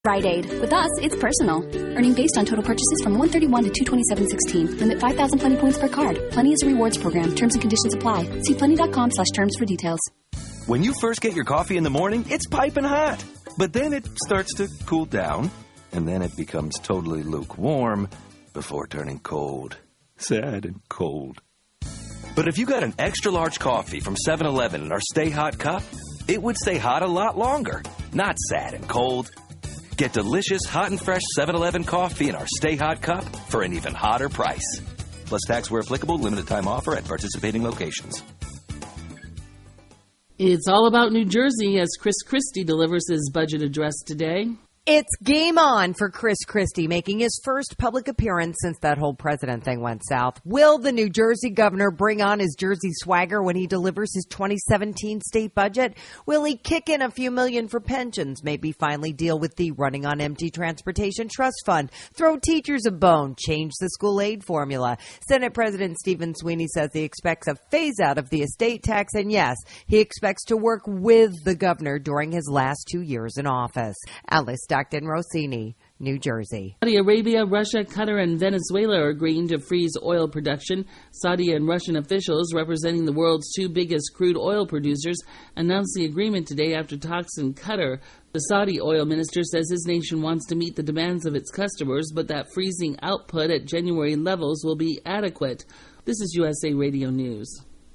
Rite Aid. With us, it's personal. Earning based on total purchases from $131 to $227.16. Limit 5,000 Plenty points per card. Plenty is a rewards program. Terms and conditions apply. See plenty.com/terms for details. When you first get your coffee in the morning, it's piping hot. But then it starts to cool down, and then it becomes totally lukewarm before turning cold. Sad and cold. But if you got an extra-large coffee from 7-Eleven in our Stay Hot cup, it would stay hot a lot longer, not sad and cold. Get delicious, hot and fresh 7-Eleven coffee in our Stay Hot cup for an even hotter price. Plus tax where applicable, limited time offer at participating locations. It's all about New Jersey as Chris Christie delivers his budget address today. It's game on for Chris Christie, making his first public appearance since that whole president thing went south. Will the New Jersey governor bring on his Jersey swagger when he delivers his 2017 state budget? Will he kick in a few million for pensions, maybe finally deal with the running on empty transportation trust fund, throw teachers a bone, change the school aid formula? Senate President Stephen Sweeney says he expects a phase out of the estate tax, and yes, he expects to work with the governor during his last 2 years in office. Alice Stockton Rossini, New Jersey. Saudi Arabia, Russia, Qatar, and Venezuela are agreeing to freeze oil production. Saudi and Russian officials, representing the world's two biggest crude oil producers, announced the agreement today after talks in Qatar. The Saudi oil minister says his nation wants to meet the demands of its customers, but that freezing output at January levels will be adequate. This is USA Radio News.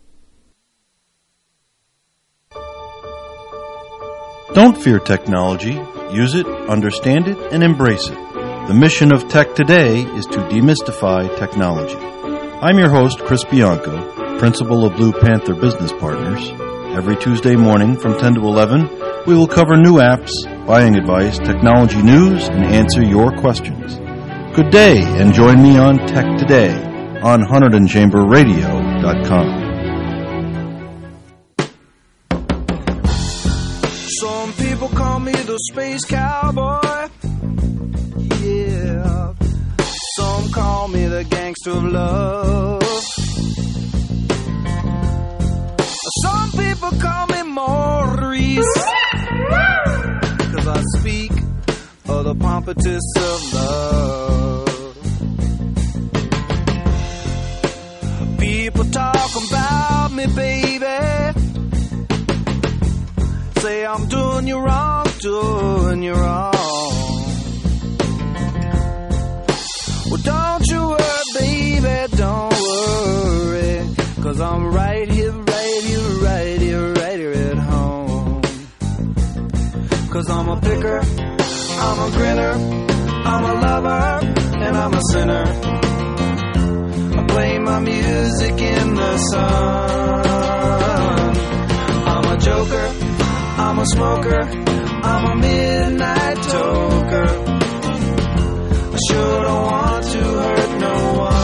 Don't fear technology. Use it, understand it, and embrace it. The mission of Tech Today is to demystify technology. I'm your host, Chris Bianco, principal of Blue Panther Business Partners. Every Tuesday morning from 10 to 11, we will cover new apps, buying advice, technology news, and answer your questions. Good day, and join me on Tech Today on HunterdonChamberRadio.com. Some people call me the space cowboy, yeah. Some call me the gangster of love. Some people call me Maurice, 'cause I speak of the pompatus of love. People talk about me, baby, say I'm doing you wrong, doing you wrong. Well, don't you worry, baby, don't worry, 'cause I'm right here, right here, right here, right here at home. 'Cause I'm a picker, I'm a grinner, I'm a lover, and I'm a sinner. I play my music in the sun. I'm a joker, I'm a smoker, I'm a midnight toker. I sure don't want to hurt no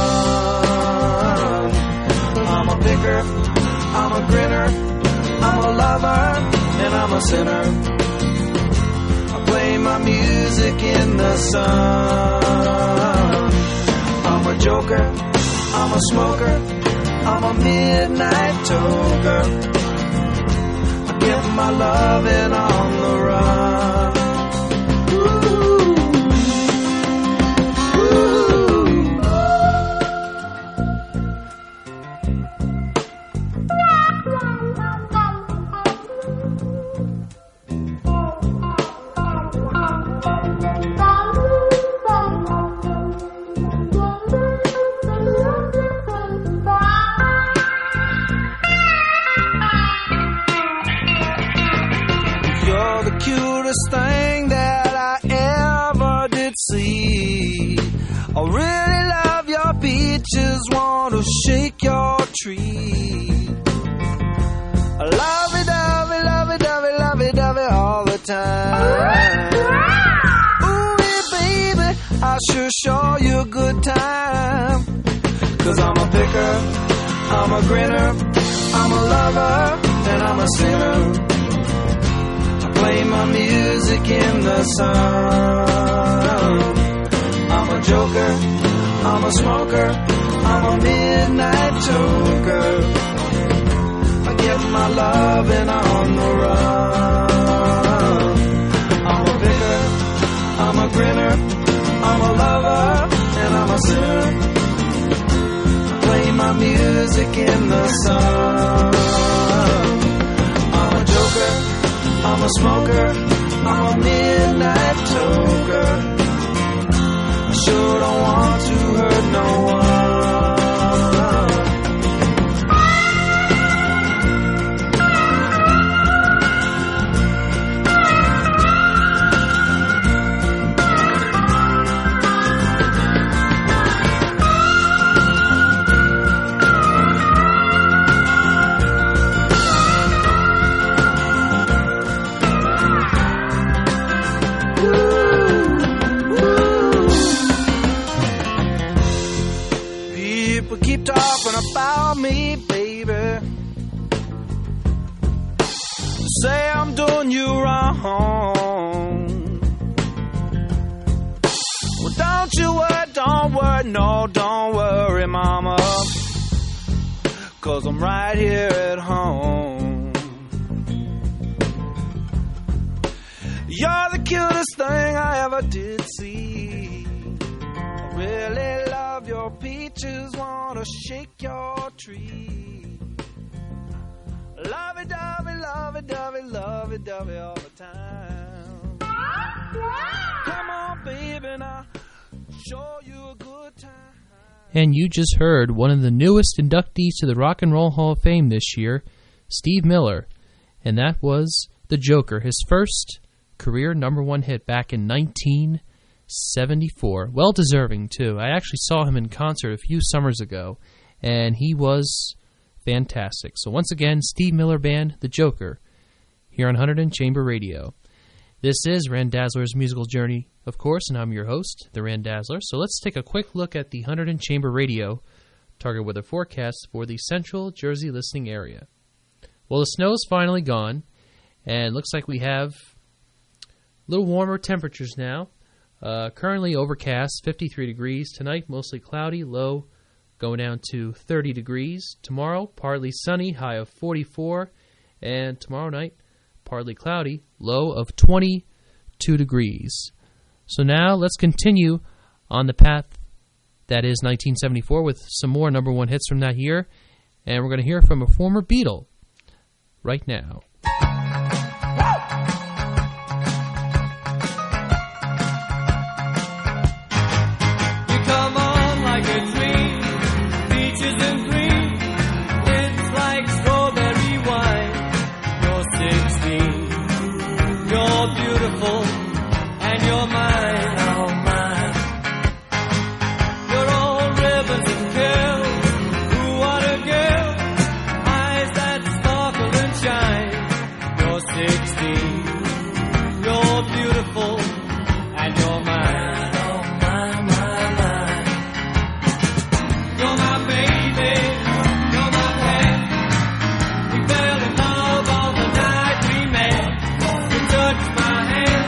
one. I'm a picker, I'm a grinner, I'm a lover, and I'm a sinner. I play my music in the sun. I'm a joker, I'm a smoker, I'm a midnight toker. Get my loving on the run. Thing that I ever did see. I really love your beaches, want to shake your tree. I love it, love it, love it, love it, love it, love it all the time. Ooh, yeah, baby, I sure show you a good time. 'Cause I'm a picker, I'm a grinner, I'm a lover, and I'm a sinner. Play my music in the sun. I'm a joker, I'm a smoker, I'm a midnight toker. I get my loving on the run. I'm a picker, I'm a grinner, I'm a lover, and I'm a sinner. Play my music in the sun. I'm a joker, I'm a smoker, I'm a midnight toker. I sure don't want to hurt no one. About me, baby. Say I'm doing you wrong. Well, don't you worry, don't worry, no, don't worry, mama, 'cause I'm right here at home. You're the cutest thing I ever did see. I really love your peaches, wanna shake your tree. Lovey-dovey, lovey-dovey, lovey-dovey all the time. Come on, baby, now show you a good time. And you just heard one of the newest inductees to the Rock and Roll Hall of Fame this year, Steve Miller. And that was The Joker, his first career #1 hit back in 1974. Well deserving, too. I actually saw him in concert a few summers ago, and he was fantastic. So once again, Steve Miller Band, The Joker, here on Hunterdon Chamber Radio. This is Randazzler's Musical Journey, of course, and I'm your host, the Randazzler. So let's take a quick look at the Hunterdon Chamber Radio target weather forecast for the central Jersey listening area. Well, the snow is finally gone, and it looks like we have a little warmer temperatures now. Currently overcast, 53 degrees. Tonight, mostly cloudy, low going down to 30 degrees. Tomorrow, partly sunny, high of 44. And tomorrow night, partly cloudy, low of 22 degrees. So now let's continue on the path that is 1974 with some more #1 hits from that year. And we're going to hear from a former Beatle right now. And you're mine, oh mine. You're all ribbons and curls. Ooh, what a girl. Eyes that sparkle and shine. You're 16. You're beautiful. And you're mine, oh mine, mine, mine. You're my baby. You're my pet. We fell in love on the night we met. You touched my hand.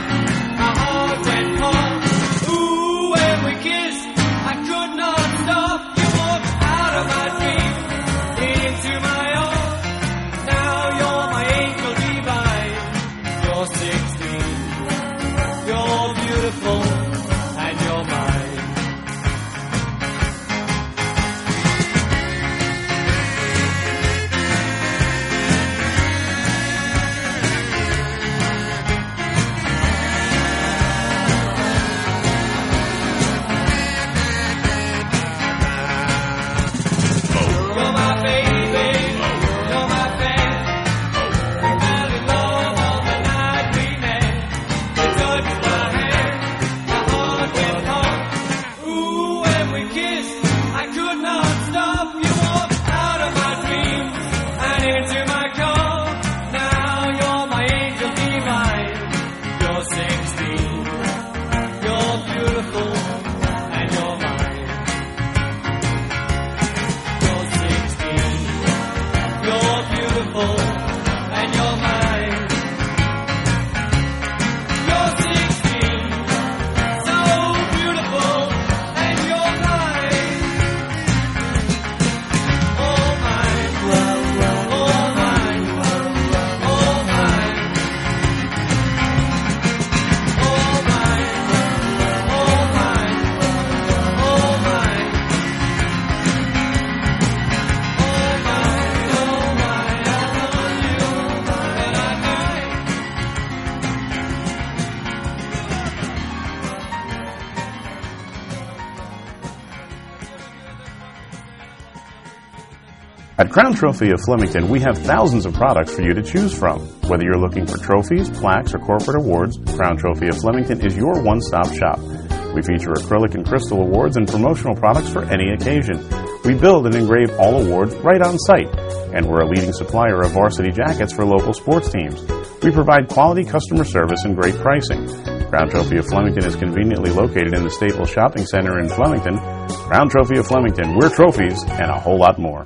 At Crown Trophy of Flemington, we have thousands of products for you to choose from. Whether you're looking for trophies, plaques, or corporate awards, Crown Trophy of Flemington is your one-stop shop. We feature acrylic and crystal awards and promotional products for any occasion. We build and engrave all awards right on site, and we're a leading supplier of varsity jackets for local sports teams. We provide quality customer service and great pricing. Crown Trophy of Flemington is conveniently located in the Staples Shopping Center in Flemington. Crown Trophy of Flemington, we're trophies and a whole lot more.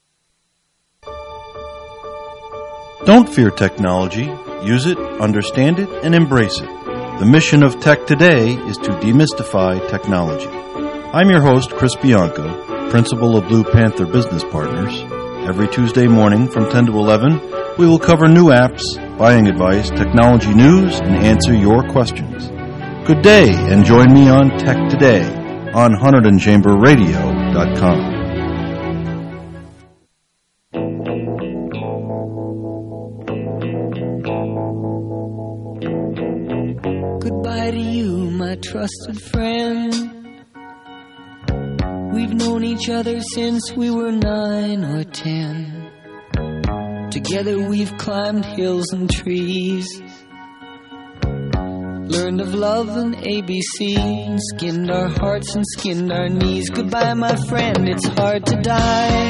Don't fear technology. Use it, understand it, and embrace it. The mission of Tech Today is to demystify technology. I'm your host, Chris Bianco, principal of Blue Panther Business Partners. Every Tuesday morning from 10 to 11, we will cover new apps, buying advice, technology news, and answer your questions. Good day, and join me on Tech Today on HunterdonChamberRadio.com. Goodbye to you, my trusted friend. We've known each other since we were 9 or 10. Together we've climbed hills and trees, learned of love and ABC, and skinned our hearts and skinned our knees. Goodbye, my friend, it's hard to die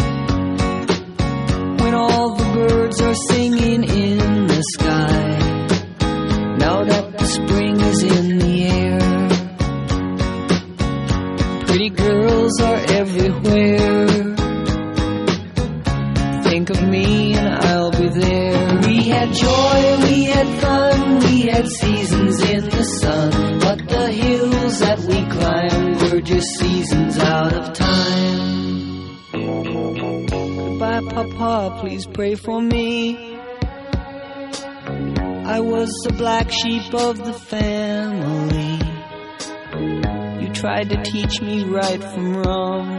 when all the birds are singing in the sky. Now that the spring is in the air, pretty girls are everywhere. Think of me and I'll be there. We had joy, we had fun, we had seasons in the sun, but the hills that we climbed were just seasons out of time. Goodbye, Papa, please pray for me. I was the black sheep of the family. You tried to teach me right from wrong.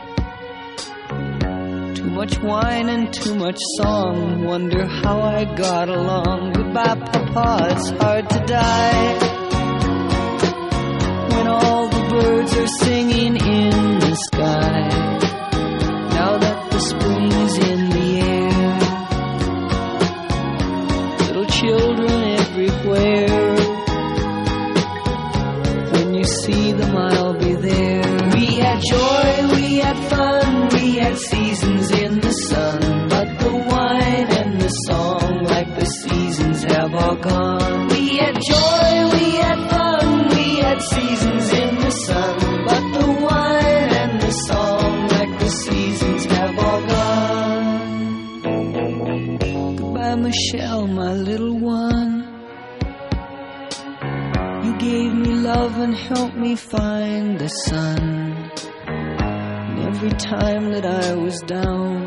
Too much wine and too much song, wonder how I got along. Goodbye, Papa, it's hard to die when all the birds are singing in the sky. Now that the spring is in the air, little children everywhere. When you see them, I'll be there. We had joy, we had fun, we had seasons in the sun, but the wine and the song, like the seasons, have all gone. We had joy, we had fun, we had seasons in the sun, but the wine and the song, like the seasons, have all gone. Goodbye, Michelle, my little one. You gave me love and helped me find the sun. Every time that I was down,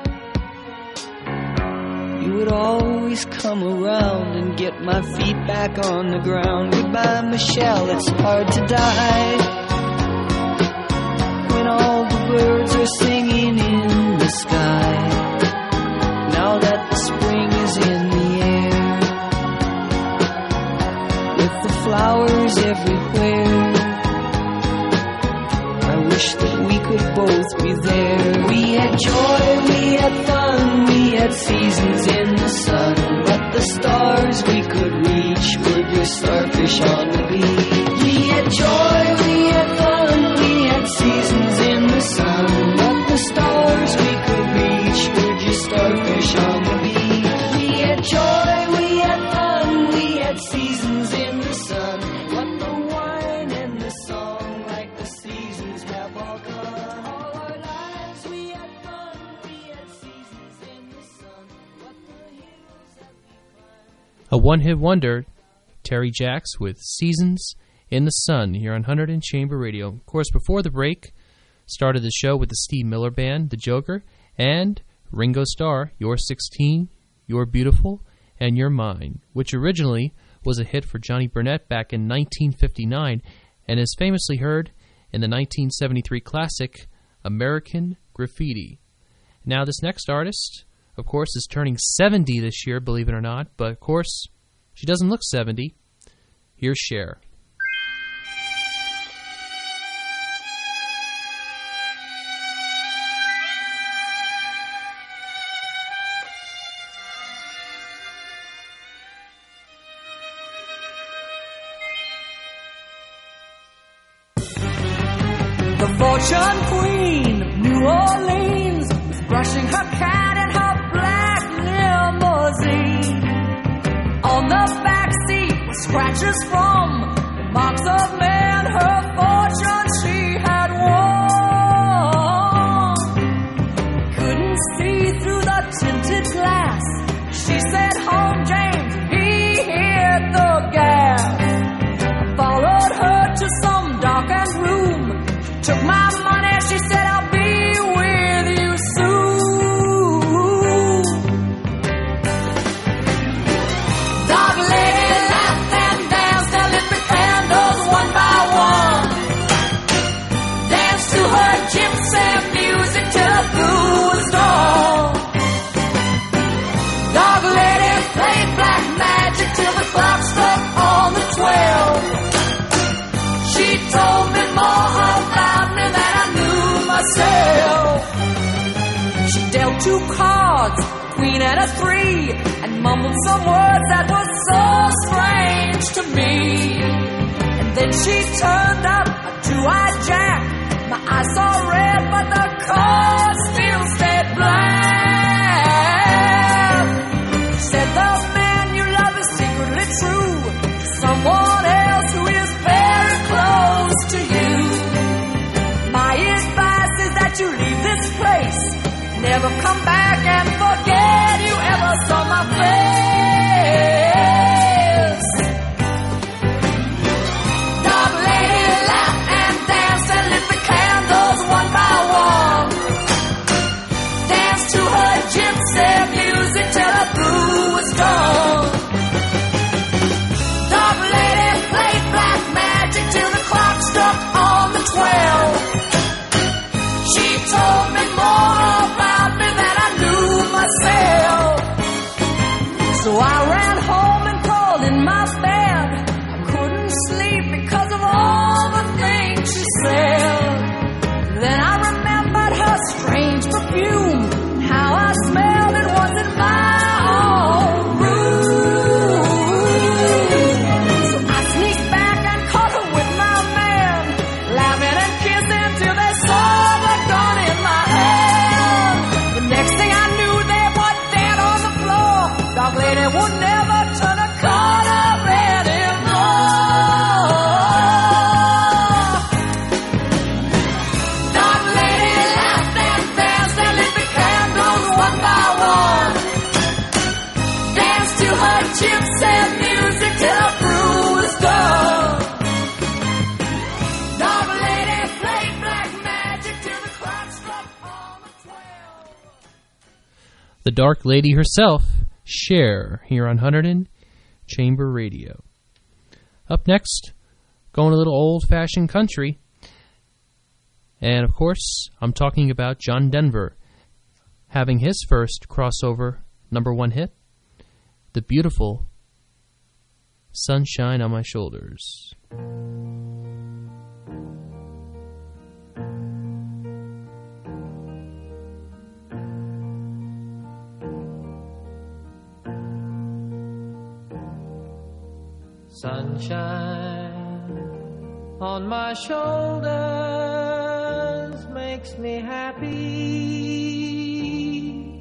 you would always come around and get my feet back on the ground. Goodbye, Michelle, it's hard to die when all the birds are singing in the sky. Now that the spring is in the air, with the flowers everywhere, I wish that we could both be there. We had joy, we had fun, we had seasons in the sun, but the stars we could reach were just starfish on the beach. We had joy, we had fun, we had seasons in the sun, but the stars we could reach were just starfish on the beach. We had joy, we had fun, we had seasons in the sun, but the wine and the song, like the seasons, have all gone. All our lives we had fun, we had seasons in the sun, but the hills that we climbed. A one-hit wonder, Terry Jacks with Seasons in the Sun here on Hunterdon Chamber Radio. Of course, before the break, started the show with the Steve Miller Band, The Joker, and Ringo Starr, You're 16, You're Beautiful, and You're Mine, which originally was a hit for Johnny Burnett back in 1959 and is famously heard in the 1973 classic American Graffiti. Now, this next artist, of course, is turning 70 this year, believe it or not, but of course, she doesn't look 70. Here's Cher. fortune queen of New Orleans was brushing her cat in her black limousine. On the back seat were scratches from the marks of men, her fortune she had won. Couldn't see through the tinted glass. She said, "Home, James," he hit the gas. I followed her to some darkened room. She took my money, she said, "I'll be with you soon." Dog lady laughed and danced and lit the candles one by one. Danced to her gypsy music till the blue was dawn. Dog lady played black magic till the clock struck on the 12. She told me more about me than I knew myself. She dealt 2 cards, a queen and a 3, and mumbled some words that were so strange to me. And then she turned up a 2-eyed jack. My eyes saw red, but the card still stayed black. Said the man you love is secretly true, someone else who is very close to you. My advice is that you leave this place, never come back and forget you ever saw my face. Dog lady laughed and danced and lit the candles one by one. Danced to her gypsy music till the blue was gone. Dog lady played black magic till the clock struck on the 12. She told me more about me than I knew myself. So I ran home and crawled in my bed. I couldn't sleep because of all the things she said. Then I remembered her strange perfume, how I smelled it was in my own room. So I sneaked back and caught her with my man, laughing and kissing till they saw the gun in my hand. The next thing I knew, they were dead on the floor. Dog lady would never turn a corner anymore. Dog lady laughed and danced and lit the candles one by one. Danced to her gypsy music till her brew was done. Dog lady played black magic till the clock struck on the 12. The Dark Lady herself, Cher, here on Hunterdon Chamber Radio. Up next, going a little old-fashioned country. And, of course, I'm talking about John Denver having his first crossover #1 hit, the beautiful Sunshine on My Shoulders. Sunshine on my shoulders makes me happy.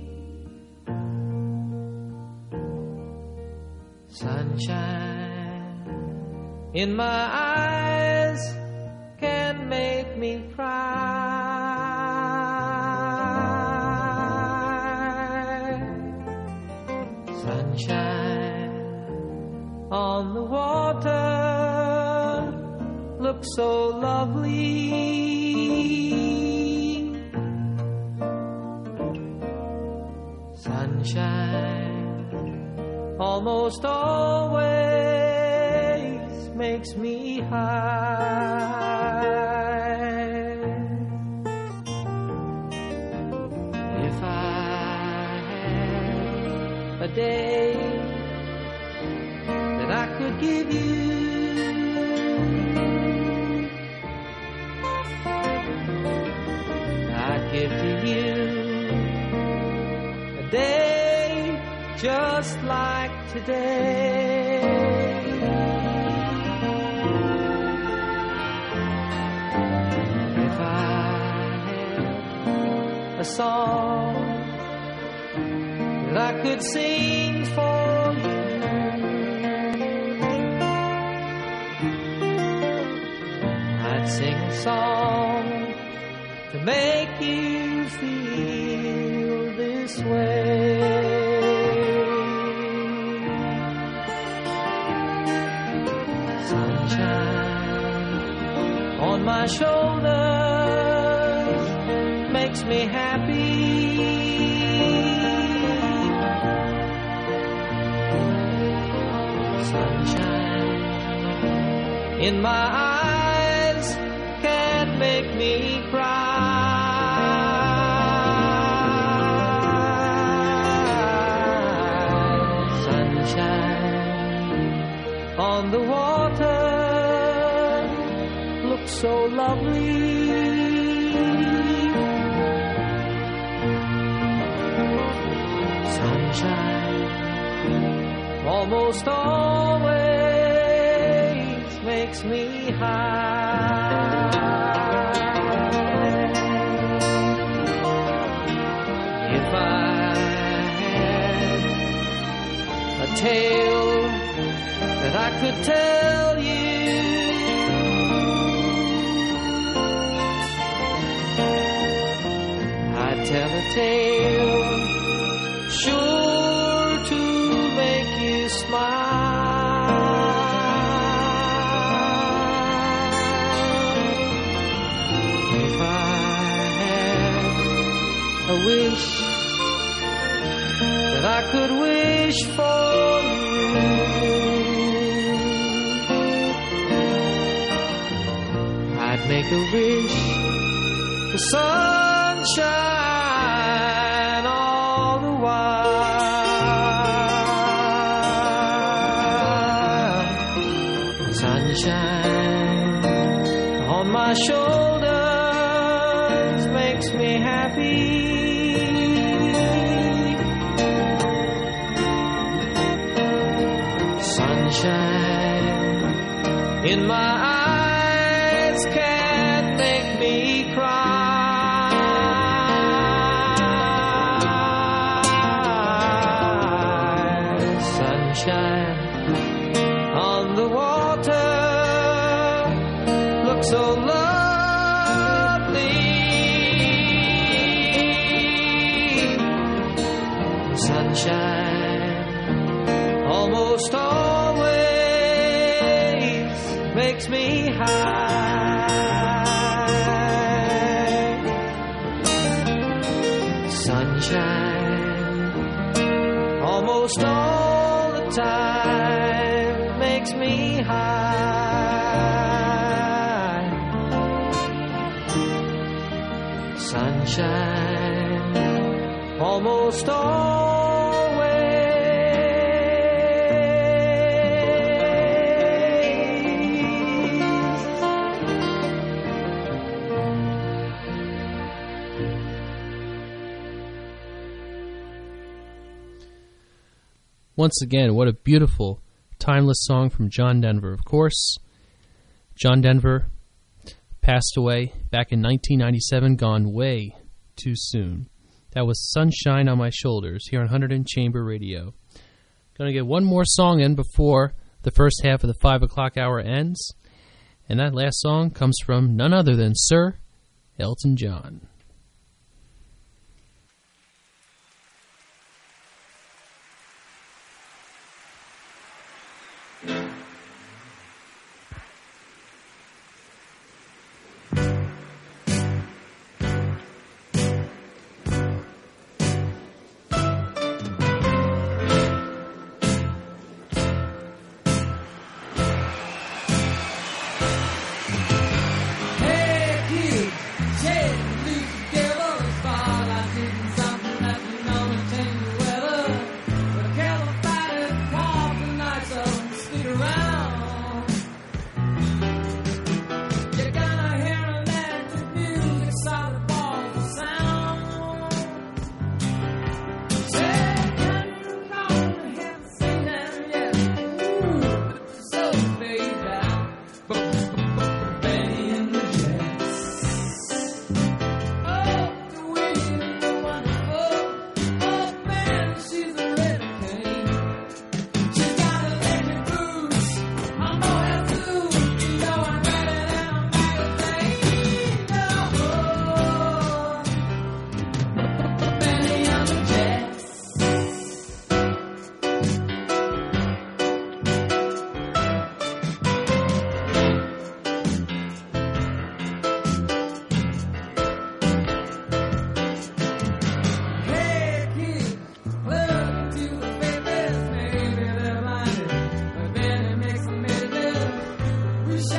Sunshine in my eyes can make me cry. Sunshine on the water looks so lovely. Sunshine almost always makes me high. If I had a day that I could give you, I'd give to you a day just like today. If I a song that I could sing for you. I'd sing a song to make you feel this way. Sunshine on my shoulders makes me happy. Sunshine in my eyes can make me cry. Sunshine on the water looks so lovely. Sunshine almost always makes me high. If I had a tale that I could tell you, I'd tell a tale sure to make you smile. If I had a wish that I could wish for you, I'd make a wish for sunshine all the while. Sunshine on my shoulders makes me happy. Sunshine in my eyes can't make me cry. Sunshine on the water looks so lovely. Sunshine almost always makes me high. Sunshine almost all the time makes me high. Sunshine almost always. Once again, what a beautiful, timeless song from John Denver. Of course, John Denver passed away back in 1997, gone way too soon. That was Sunshine on My Shoulders here on Hunterdon Chamber Radio. Going to get one more song in before the first half of the 5 o'clock hour ends. And that last song comes from none other than Sir Elton John. Hey, you, take me.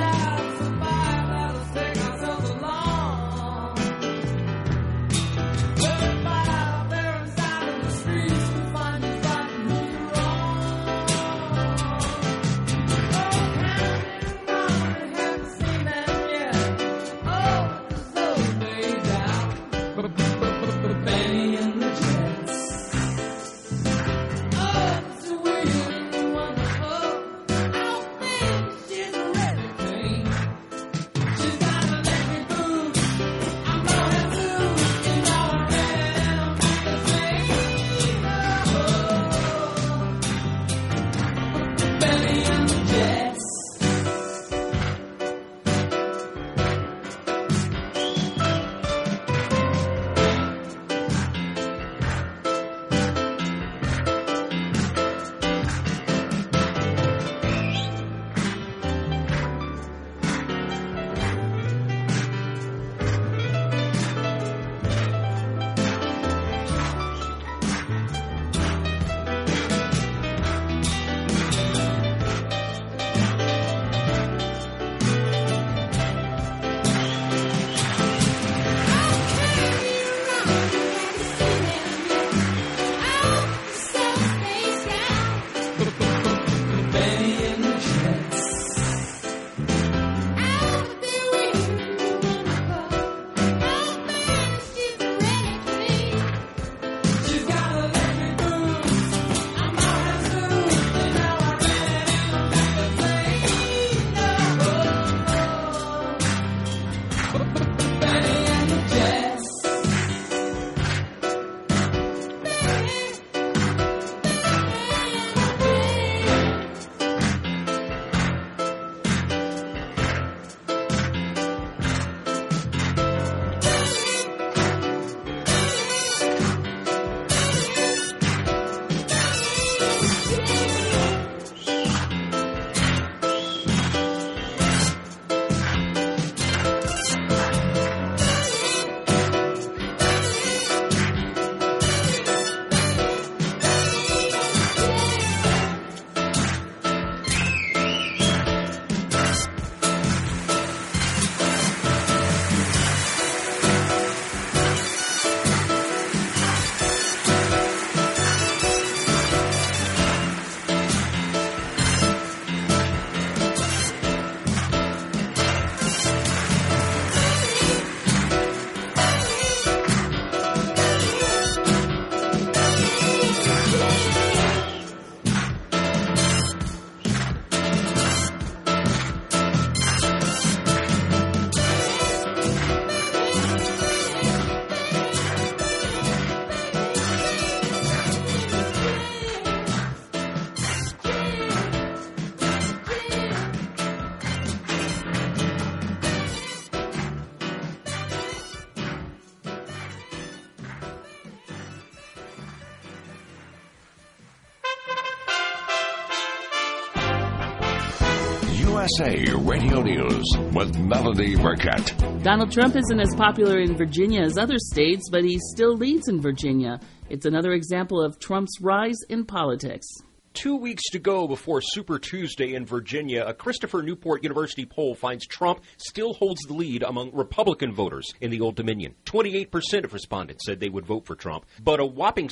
USA Radio News with Melody Burkett. Donald Trump isn't as popular in Virginia as other states, but he still leads in Virginia. It's another example of Trump's rise in politics. 2 weeks to go before Super Tuesday in Virginia, a Christopher Newport University poll finds Trump still holds the lead among Republican voters in the Old Dominion. 28% of respondents said they would vote for Trump, but a whopping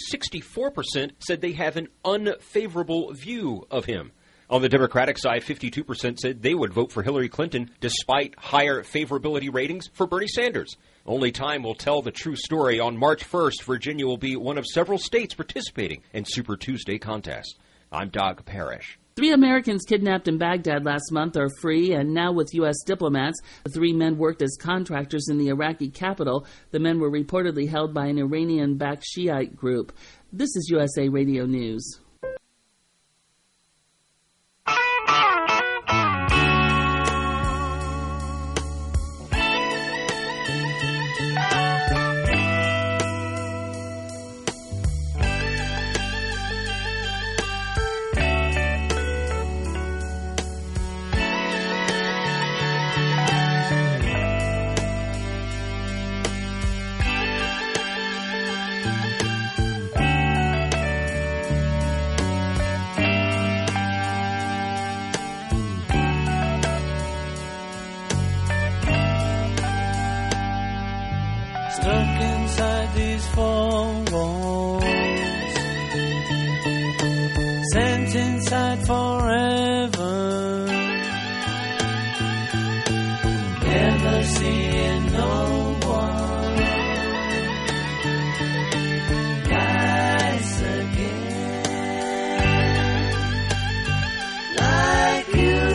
64% said they have an unfavorable view of him. On the Democratic side, 52% said they would vote for Hillary Clinton despite higher favorability ratings for Bernie Sanders. Only time will tell the true story. On March 1st, Virginia will be one of several states participating in Super Tuesday contest. I'm Doug Parrish. 3 Americans kidnapped in Baghdad last month are free and now with U.S. diplomats. The 3 men worked as contractors in the Iraqi capital. The men were reportedly held by an Iranian-backed Shiite group. This is USA Radio News. stuck inside these four walls, sent inside forever, never seeing no one nice again like you.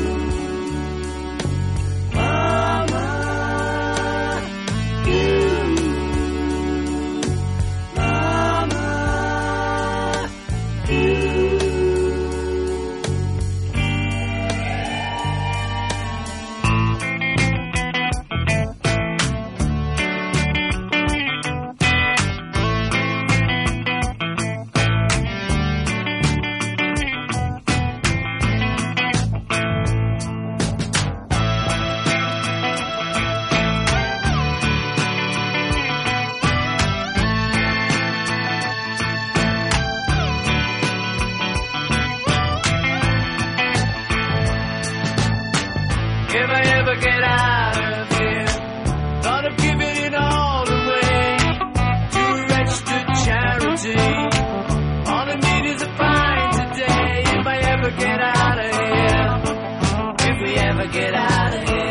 If I ever get out of here, thought of giving it all away to a registered charity. All I need is a pint today. If I ever get out of here, if we ever get out of here.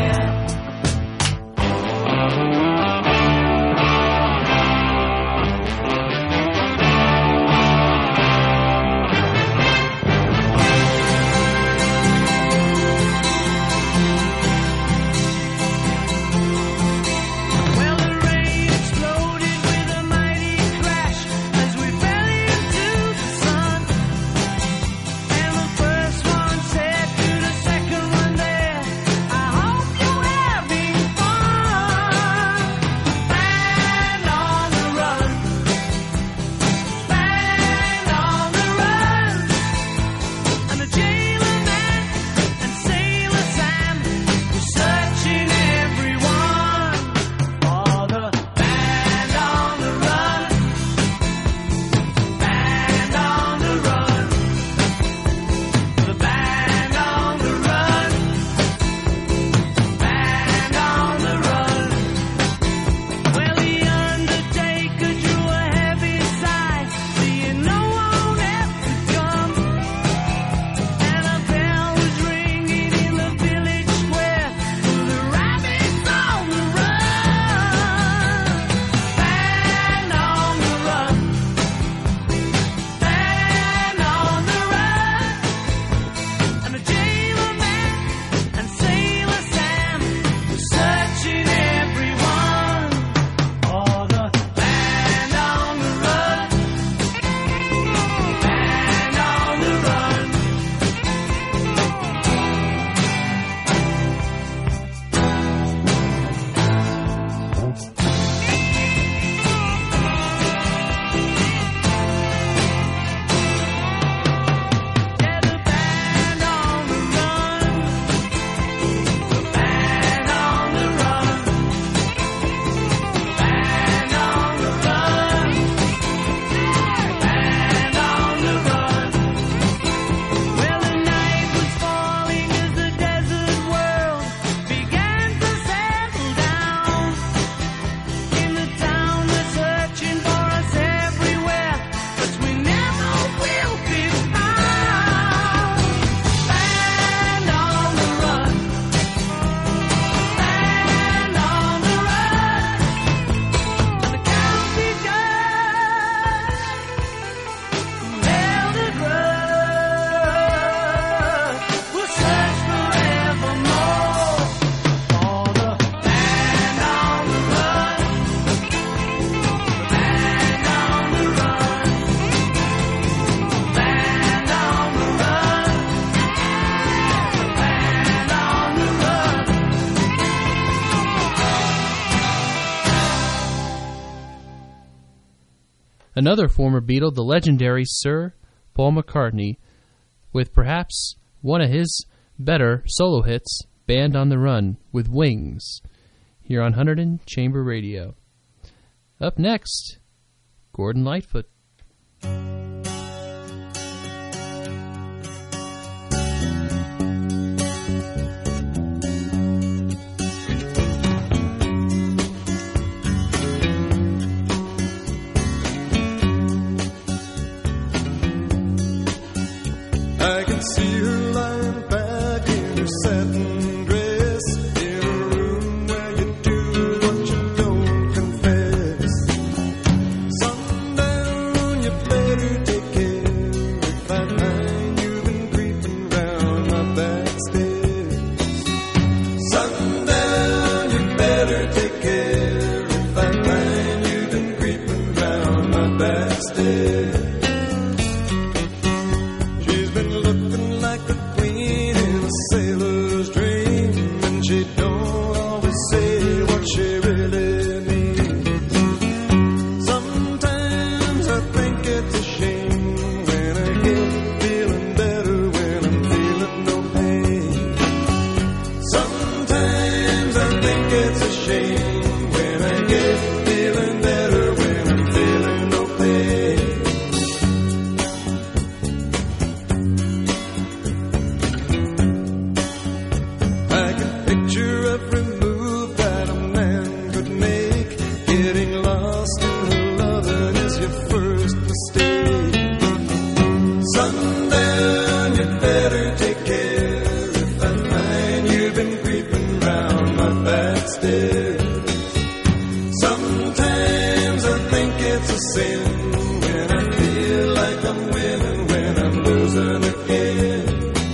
Another former Beatle, the legendary Sir Paul McCartney, with perhaps one of his better solo hits, Band on the Run, with Wings, here on Hunterdon Chamber Radio. Up next, Gordon Lightfoot. back stairs. Sometimes I think it's a sin when I feel like I'm winning, when I'm losing again.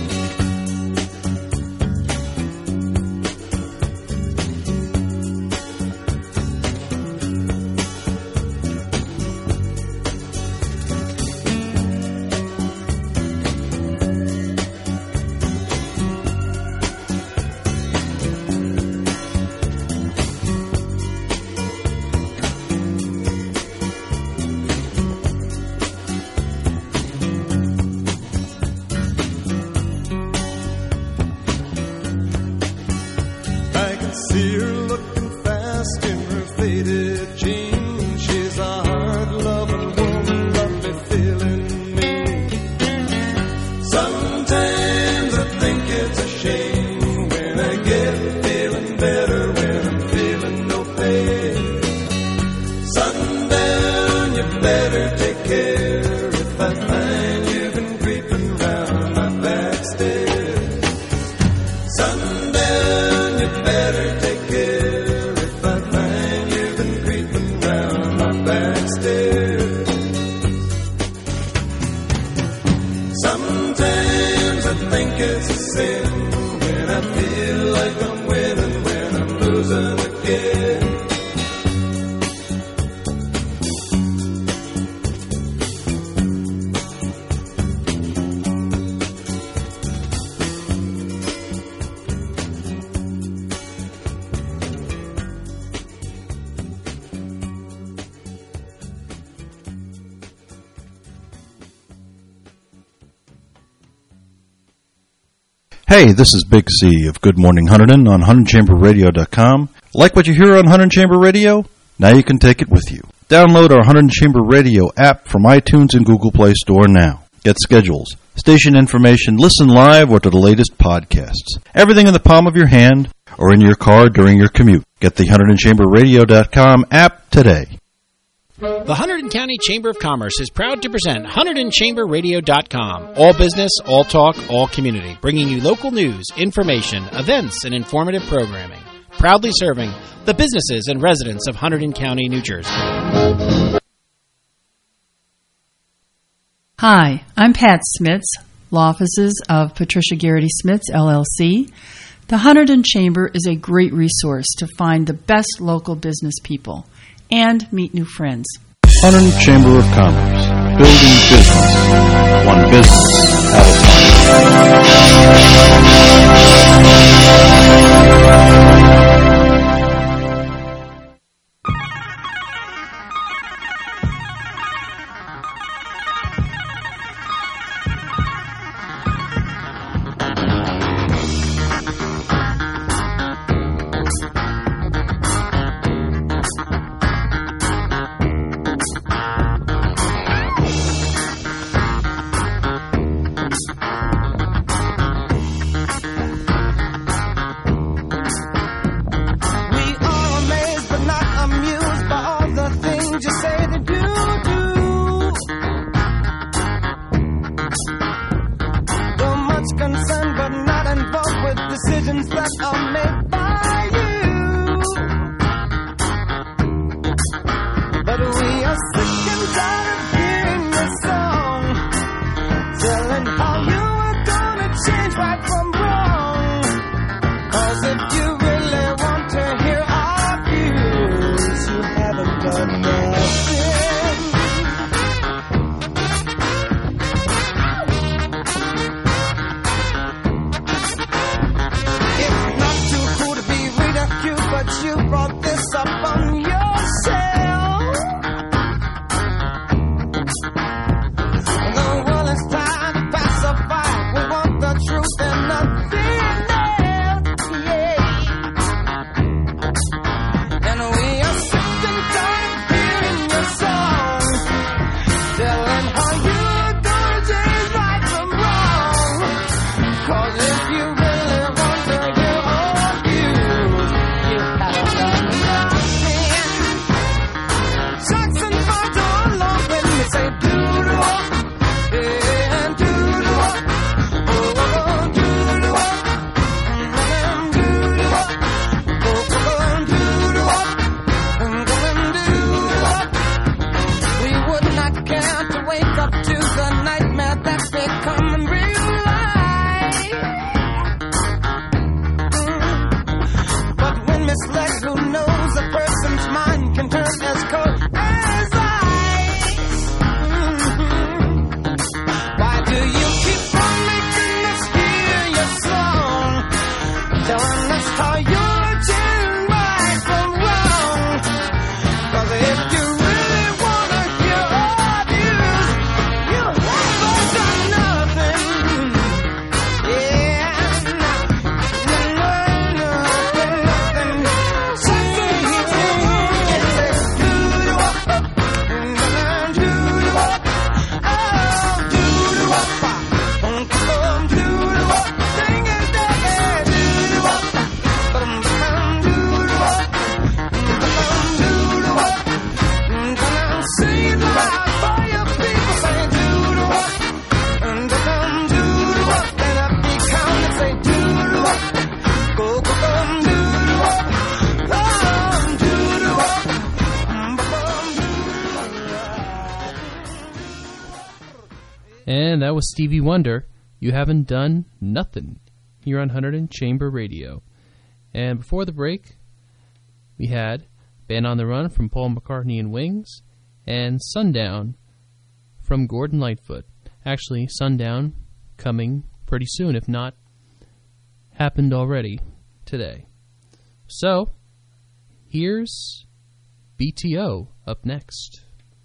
See her looking fast in her faded jeans. She's a hard-loving woman, lovely feeling me. Sometimes I think it's a shame when I get feeling better, when I'm feeling no pain. Sundown, you better take care if I find you've been creeping round my back stairs. Sundown, you better take care if I find you've been creeping round my back stairs. Sometimes I think it's a sin when I feel like I'm winning, when I'm losing again. Hey, this is Big C of Good Morning Hunterdon on HunterdonChamberRadio.com. Like what you hear on Hunterdon Chamber Radio? Now you can take it with you. Download our Hunterdon Chamber Radio app from iTunes and Google Play Store now. Get schedules, station information, listen live, or to the latest podcasts. Everything in the palm of your hand or in your car during your commute. Get the HunterdonChamberRadio.com app today. The Hunterdon County Chamber of Commerce is proud to present HunterdonChamberRadio.com. All business, all talk, all community. Bringing you local news, information, events, and informative programming. Proudly serving the businesses and residents of Hunterdon County, New Jersey. Hi, I'm Pat Smits, law offices of Patricia Garrity Smits, LLC. The Hunterdon Chamber is a great resource to find the best local business people and meet new friends. Hunterdon Chamber of Commerce, building business, one business at a And that was Stevie Wonder, You Haven't Done Nothing, here on Hunterdon Chamber Radio. And before the break, we had Band on the Run from Paul McCartney and Wings, and Sundown from Gordon Lightfoot. Actually, Sundown coming pretty soon, if not happened already today. So, here's BTO up next.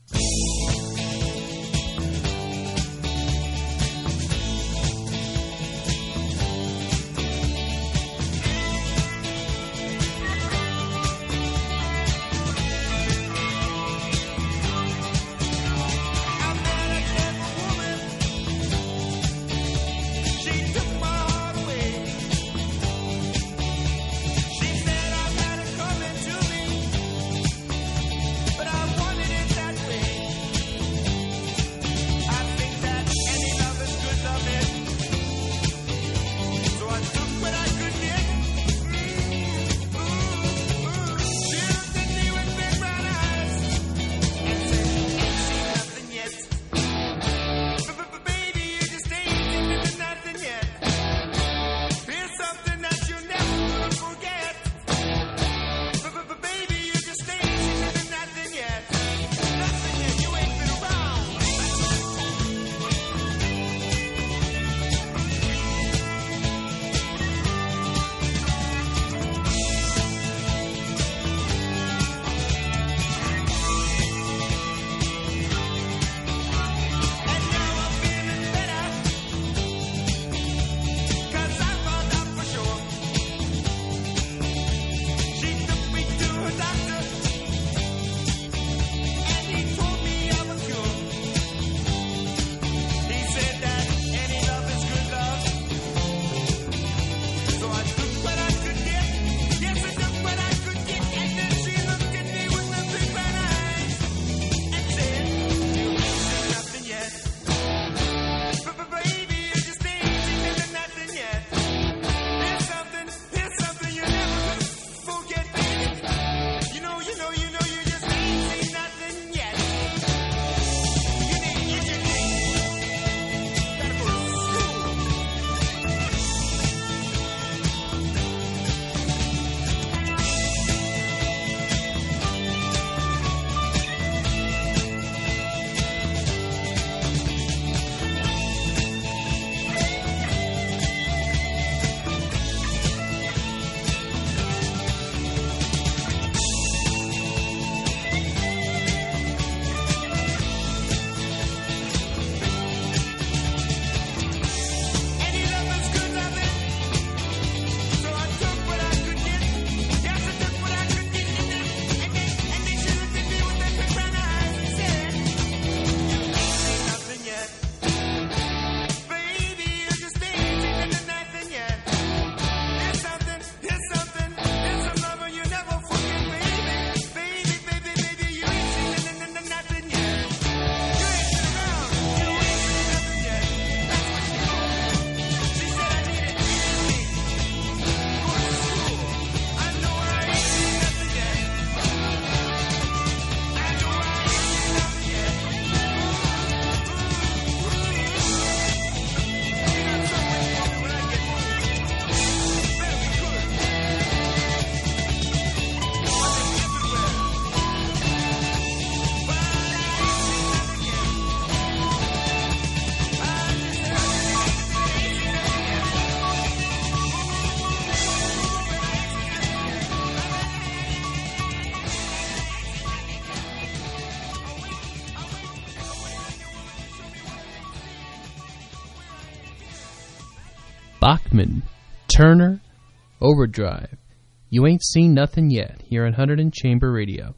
Bachman, Turner, Overdrive. You Ain't Seen Nothing Yet, here on Hunterdon Chamber Radio.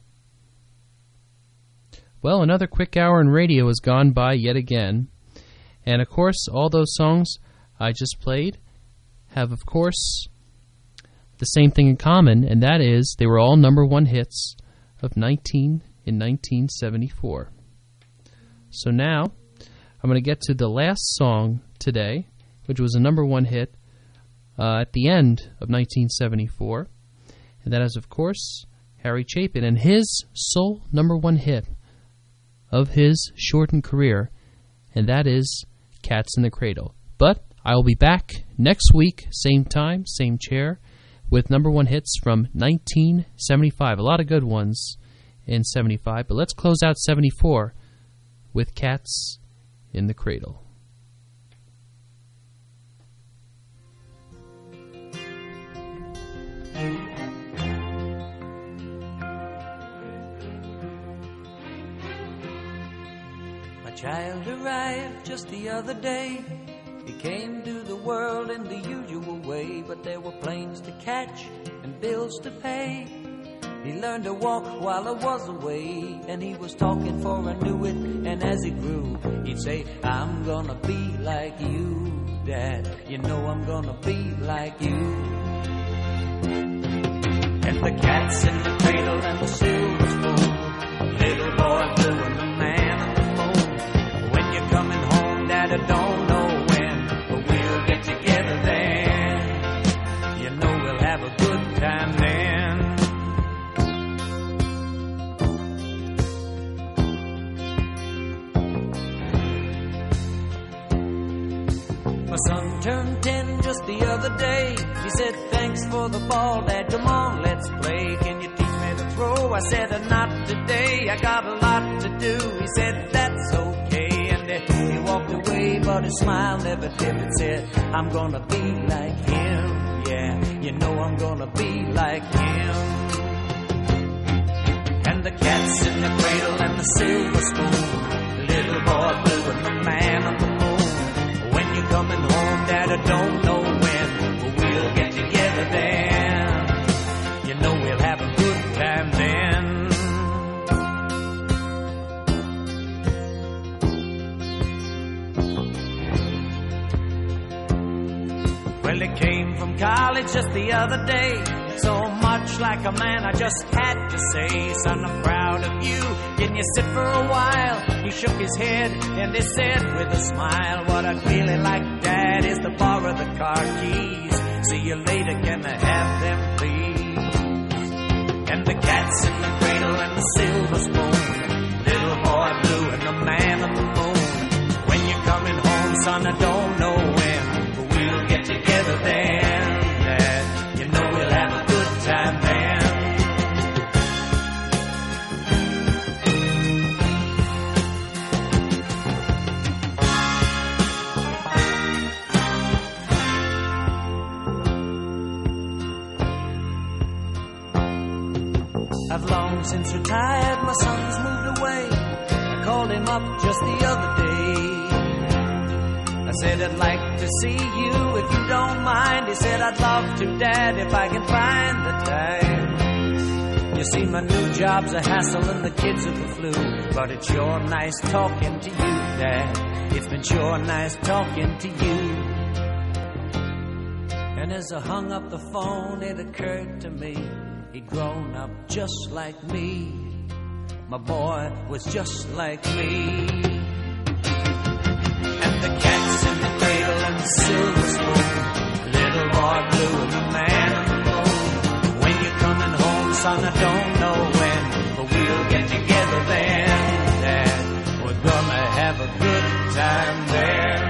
Well, another quick hour in radio has gone by yet again. And, of course, all those songs I just played have, of course, the same thing in common, and that is they were all number one hits of 1974. So now, I'm going to get to the last song today, which was a number one hit at the end of 1974. And that is, of course, Harry Chapin and his sole number one hit of his shortened career, and that is Cats in the Cradle. But I will be back next week, same time, same chair, with number one hits from 1975. A lot of good ones in 75, but let's close out 74 with Cats in the Cradle. My child arrived just the other day. He came to the world in the usual way, but there were planes to catch and bills to pay. He learned to walk while I was away, and he was talking for I knew it. And as he grew, he'd say, I'm gonna be like you, Dad. You know I'm gonna be like you. And the cat's in the cradle and the silver spoon, little boy blue and the man on the moon. When you're coming home, Dad, I don't know when, but we'll get together then. You know we'll have a good time then. My son turned 10 just the other day. He said, thanks for the ball, Dad, come on, let's play. Can you teach me to throw? I said, not today, I got a lot to do. He said, that's okay, and he walked away, but his smile never dimmed. Said, I'm gonna be like him, yeah, you know I'm gonna be like him. And the cat's in the cradle and the silver spoon, the little boy blue and the man on the moon. When you're coming home, Dad, I don't know when, but we'll get together then. You know we'll have a good time then. Well, he came from college just the other day. So much like a man, I just had to say, son, I'm proud of you. Can you sit for a while? He shook his head and he said with a smile, what I'd really like, Dad, is to borrow the car keys. See you later, can I have them, please? And the cat's in the cradle and the silver spoon, little boy blue and the man on the moon. When you're coming home, son, I don't know when, but we'll get together then, Dad. You know we'll have a good time then. I've long since retired, my son's moved away. I called him up just the other day. I said, I'd like to see you if you don't mind. He said, I'd love to, Dad, if I can find the time. You see, my new job's a hassle and the kids are the flu, but it's sure nice talking to you, Dad. It's been sure nice talking to you. And as I hung up the phone, it occurred to me, he'd grown up just like me. My boy was just like me. And the cat's in the cradle and the silver spoon, little boy blue and the man on the moon. When you're coming home, son, I don't know when, but we'll get together then, Dad. We're gonna have a good time there.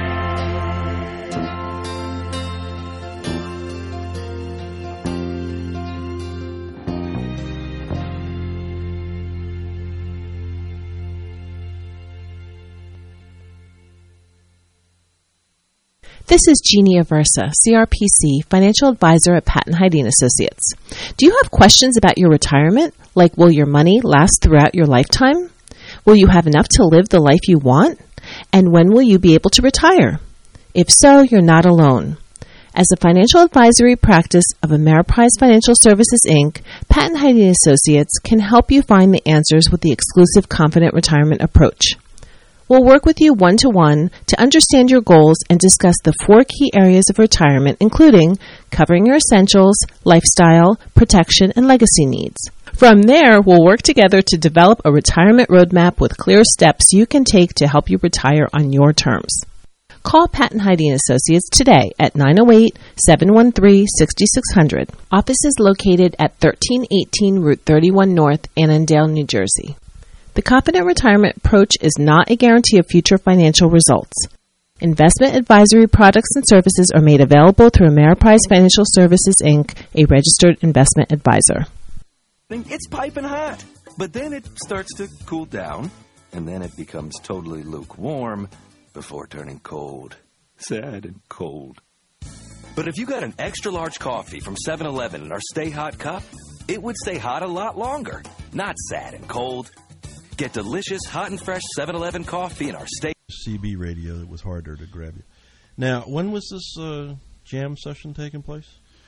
This is Jeannie Aversa, CRPC, Financial Advisor at Patton Hyde & Associates. Do you have questions about your retirement? Like, will your money last throughout your lifetime? Will you have enough to live the life you want? And when will you be able to retire? If so, you're not alone. As a financial advisory practice of Ameriprise Financial Services, Inc., Patton Hyde & Associates can help you find the answers with the exclusive Confident Retirement approach. We'll work with you one-to-one to understand your goals and discuss the 4 key areas of retirement, including covering your essentials, lifestyle, protection, and legacy needs. From there, we'll work together to develop a retirement roadmap with clear steps you can take to help you retire on your terms. Call Patton Hyde & Associates today at 908-713-6600. Office is located at 1318 Route 31 North, Annandale, New Jersey. The Confident Retirement approach is not a guarantee of future financial results. Investment advisory products and services are made available through Ameriprise Financial Services, Inc., a registered investment advisor. It's piping hot, but then it starts to cool down, and then it becomes totally lukewarm before turning cold. Sad and cold. But if you got an extra large coffee from 7-Eleven in our Stay Hot cup, it would stay hot a lot longer, not sad and cold. Get delicious, hot and fresh 7-Eleven coffee in our Stay CB radio that was harder to grab you. Now, when was this jam session taking place?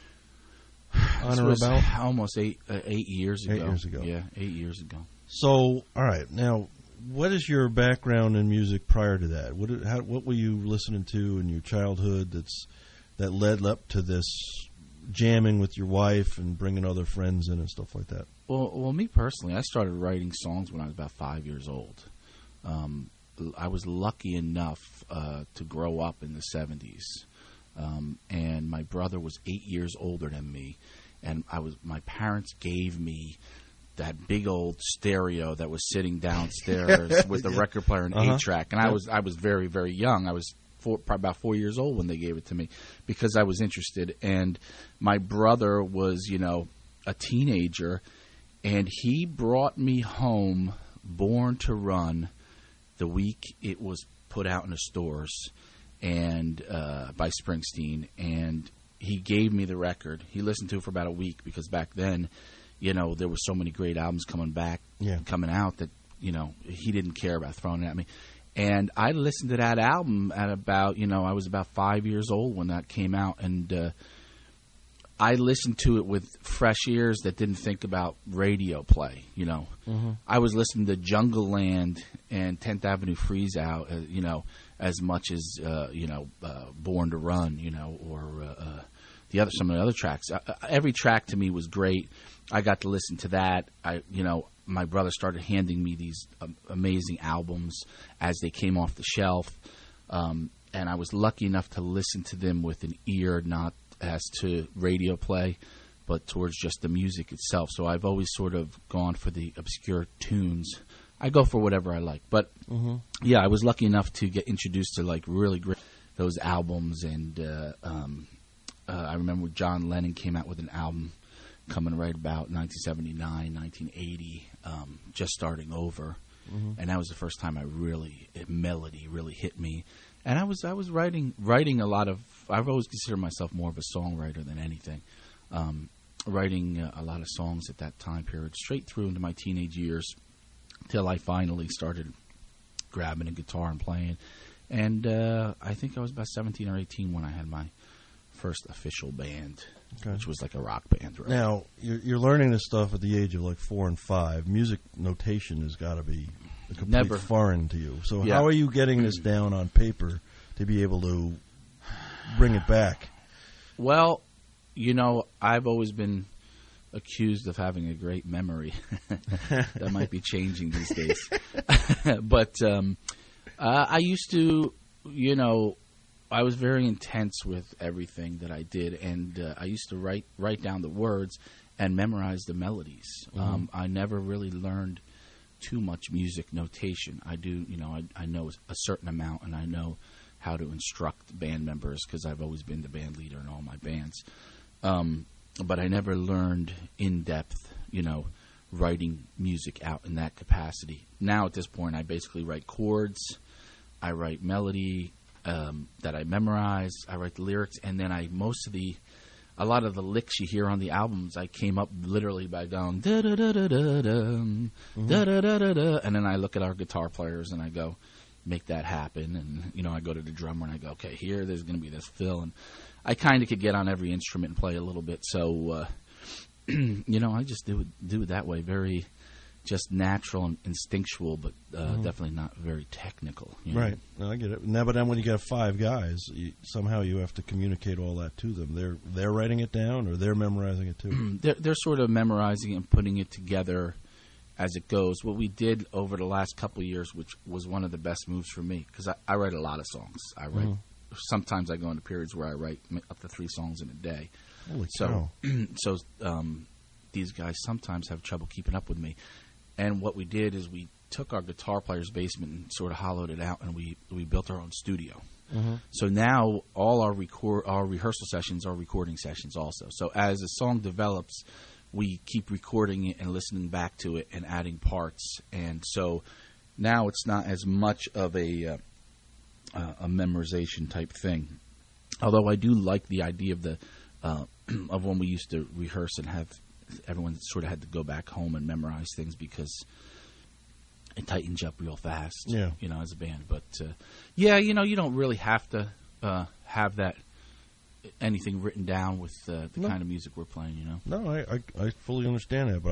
On or about? Almost 8 years ago. 8 years ago. Yeah, 8 years ago. So, all right. Now, what is your background in music prior to that? What were you listening to in your childhood that led up to this jamming with your wife and bringing other friends in and stuff like that? Well, me personally, I started writing songs when I was about 5 years old. I was lucky enough to grow up in the 70s, and my brother was 8 years older than me, and my parents gave me that big old stereo that was sitting downstairs with the record player and 8-track, and I was very, very young. I was probably about 4 years old when they gave it to me because I was interested, and my brother was, a teenager, and he brought me home Born to Run the week it was put out in the stores and by Springsteen, and he gave me the record. He listened to it for about a week because back then, there were so many great albums coming out that, he didn't care about throwing it at me. And I listened to that album at about, I was about 5 years old when that came out, and I listened to it with fresh ears that didn't think about radio play, I was listening to Jungle Land and 10th Avenue Freeze Out, as much as, Born to Run, or some of the other tracks. Every track to me was great. I got to listen to that. My brother started handing me these amazing albums as they came off the shelf, and I was lucky enough to listen to them with an ear, not as to radio play, but towards just the music itself. So I've always sort of gone for the obscure tunes. I go for whatever I like. But, yeah, I was lucky enough to get introduced to, really great those albums. And I remember John Lennon came out with an album coming right about 1979, 1980, just starting over. And that was the first time melody really hit me. And I was writing a lot of. I've always considered myself more of a songwriter than anything. Writing a lot of songs at that time period, straight through into my teenage years, till I finally started grabbing a guitar and playing. And I think I was about 17 or 18 when I had my first official band, which was like a rock band. Right? Now you're learning this stuff at the age of 4 and 5. Music notation has got to be completely foreign to you. So how are you getting this down on paper to be able to bring it back? Well, I've always been accused of having a great memory. That might be changing these days. But I used to, I was very intense with everything that I did, and I used to write down the words and memorize the melodies. I never really learned too much music notation. I do, I know a certain amount, and I know how to instruct band members because I've always been the band leader in all my bands. But I never learned in depth, writing music out in that capacity. Now at this point, I basically write chords, I write melody that I memorize, I write the lyrics, and then a lot of the licks you hear on the albums, I came up literally by going da da da da da da da da da da, and then I look at our guitar players and I go, make that happen, and I go to the drummer and I go, okay, there's going to be this fill, and I kind of could get on every instrument and play a little bit, so I just do it that way, very just natural and instinctual, but definitely not very technical. Right. No, I get it. Now, but then when you got 5 guys, somehow you have to communicate all that to them. They're writing it down, or they're memorizing it too. They're sort of memorizing it and putting it together as it goes. What we did over the last couple of years, which was one of the best moves for me, because I write a lot of songs. I write. Sometimes I go into periods where I write up to 3 songs in a day. Holy cow. So these guys sometimes have trouble keeping up with me. And what we did is we took our guitar player's basement and sort of hollowed it out, and we built our own studio. So now all our rehearsal sessions are recording sessions also. So as a song develops, we keep recording it and listening back to it and adding parts. And so now it's not as much of a memorization type thing. Although I do like the idea of of when we used to rehearse and have everyone sort of had to go back home and memorize things, because it tightens you up real fast, as a band. But, you don't really have to have that anything written down with the kind of music we're playing, No, I fully understand that, but